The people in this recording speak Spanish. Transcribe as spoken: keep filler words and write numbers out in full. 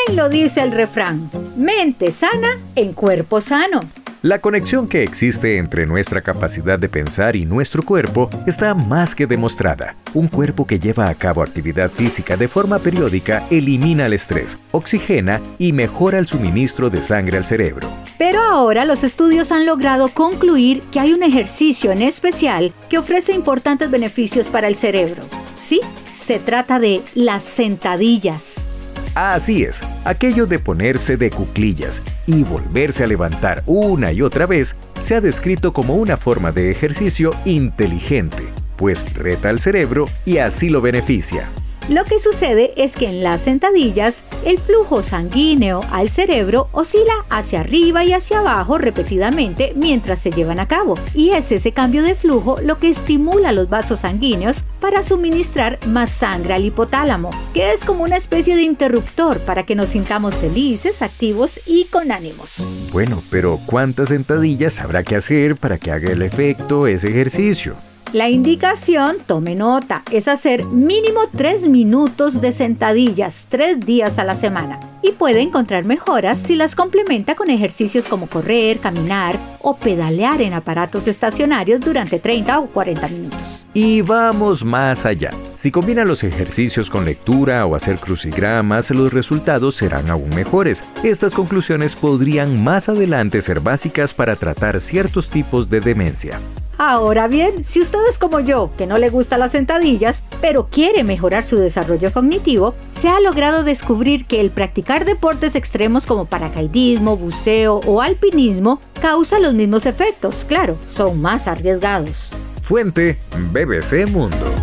Bien lo dice el refrán, mente sana en cuerpo sano. La conexión que existe entre nuestra capacidad de pensar y nuestro cuerpo está más que demostrada. Un cuerpo que lleva a cabo actividad física de forma periódica elimina el estrés, oxigena y mejora el suministro de sangre al cerebro. Pero ahora los estudios han logrado concluir que hay un ejercicio en especial que ofrece importantes beneficios para el cerebro. Sí, se trata de las sentadillas. Así es, aquello de ponerse de cuclillas y volverse a levantar una y otra vez se ha descrito como una forma de ejercicio inteligente, pues reta al cerebro y así lo beneficia. Lo que sucede es que en las sentadillas, el flujo sanguíneo al cerebro oscila hacia arriba y hacia abajo repetidamente mientras se llevan a cabo. Y es ese cambio de flujo lo que estimula los vasos sanguíneos para suministrar más sangre al hipotálamo, que es como una especie de interruptor para que nos sintamos felices, activos y con ánimos. Bueno, pero ¿cuántas sentadillas habrá que hacer para que haga el efecto ese ejercicio? La indicación, tome nota, es hacer mínimo tres minutos de sentadillas tres días a la semana. Y puede encontrar mejoras si las complementa con ejercicios como correr, caminar o pedalear en aparatos estacionarios durante treinta o cuarenta minutos. Y vamos más allá. Si combina los ejercicios con lectura o hacer crucigramas, los resultados serán aún mejores. Estas conclusiones podrían más adelante ser básicas para tratar ciertos tipos de demencia. Ahora bien, si usted es como yo, que no le gustan las sentadillas, pero quiere mejorar su desarrollo cognitivo, se ha logrado descubrir que el practicar deportes extremos como paracaidismo, buceo o alpinismo causa los mismos efectos. Claro, son más arriesgados. Fuente: B B C Mundo.